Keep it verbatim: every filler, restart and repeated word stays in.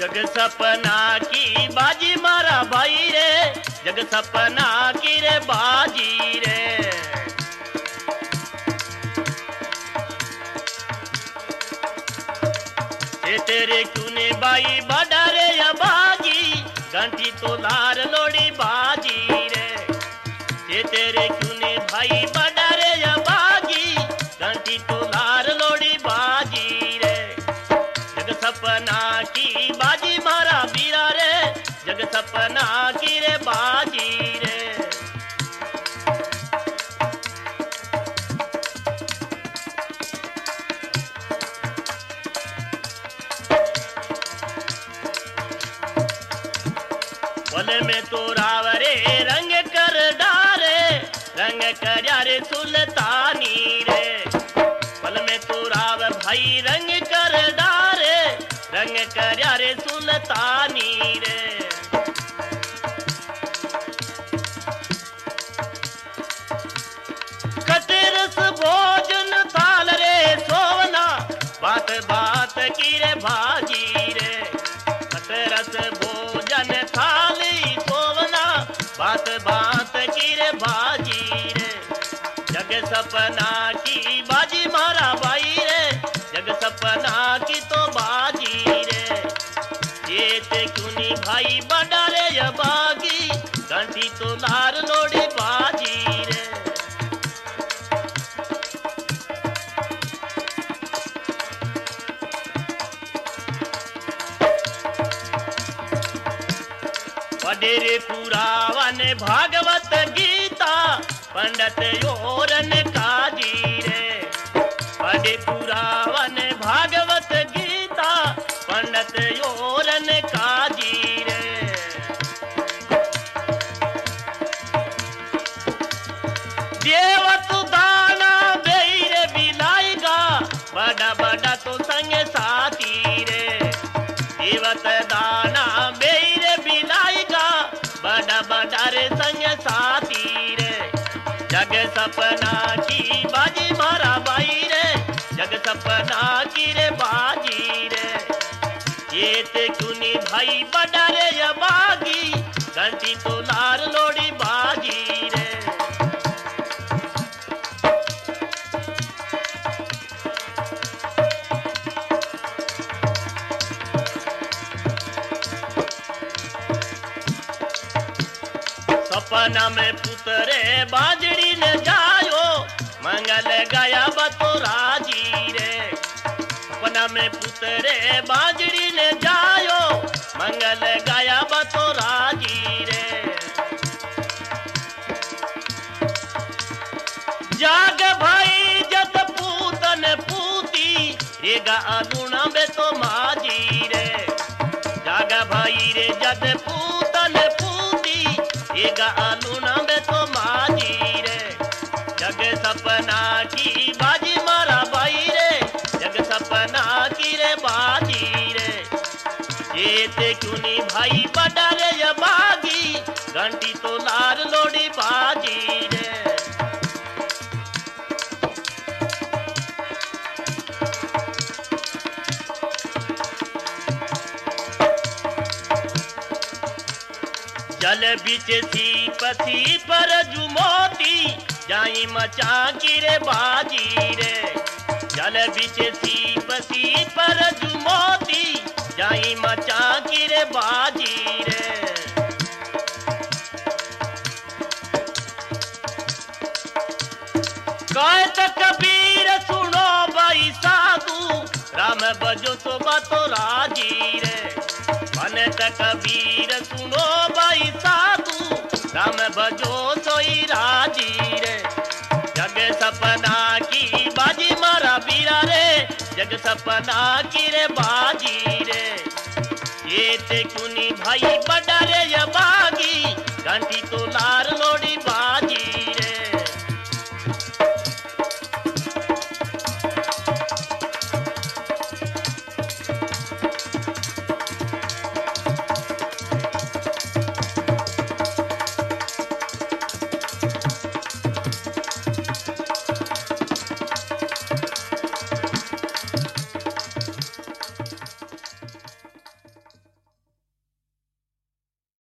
जग सपना की बाजी मारा भाई रे, जग सपना की रे बाजी रे। ये तेरे क्यूने बाई बड़ा रे या बाजी, घंटी तो लार लोड़ी बाजी रे। ये तेरे क्यूने भाई बड़ा रे या बाजी, घंटी तो लार लोड़ी बाजी रे। जग सपना की बाजी मारा बीरा रे, जग सपना की रे बाजी रे। पल में तो रावरे रंग कर डारे, रंग कर रे सुल्तानी रे। पल में तो राव भाई रंग कर डारे, रंग कर रे सुल्तानी रे। कटेरस भोजन थाल रे सोवना, बात बात की रे भाजी रे। कटेरस भोजन थाली सोवना, बात बात की रे भाजी रे। जग सपना की बाजी मारा भाई रे, जग सपना की तो बाजी रे। ये ते क्यूनी भाई बड़ा रे या बागी, घंटी तो लार लोड़ी बाजी रे। पडेरे पुरावन भागवत गीता, पंडित योरन काजी रे। पडे पुरावन भागवत गीता, पंडित योरन काजी रे। देवत दाना बेर बिलाएगा, बड़ा बड़ा तो संग साथी रे। देवत दाना बेर बिलाएगा, बड़ा बड़ा रे संग साथी रे। जग सपना की बाजी मारा बाई रे, जग सपना की रे बाजी रे। ये ते क्यूनी भाई बड़ा रे या बागी, घंटी तो लार लोड़ी बाजी रे। सपना में पुतरे बाजड़ी ने जायो, मंगल गया बतो राजी रे। सपना में पुतरे बाजड़ी ने जायो, मंगल गया बतो राजी रे। जाग भाई जत पूतन पूती, रेगा अनुना बे तो माजी रे। जाग भाई रे जत पूतन पूती, रेगा अनुना बे तो माजी रे। जग सपना की बाजी मारा बाई रे, जग सपना की रे बाजी रे। ये ते क्यूनी भाई बड़ा रे या बागी, घंटी तो लार लोड़ी बाजी रे। जल बिच सीप सीप रजू मोती, जाई मचा की रे बाजी रे। जल बिच सीप सीप रजू मोती, जाई मचा की रे बाजी रे। कहत कबीर सुनो भाई साधु, राम बजो तो बातो राजी रे। मन कबीर सुनो भाई साधु, राम भजो सोई राजी रे। जग सपना की बाजी मारा बीरा रे, जग सपना की रे बाजी रे। ये ते क्यूनी भाई बड़ा रे या बागी, घंटी तो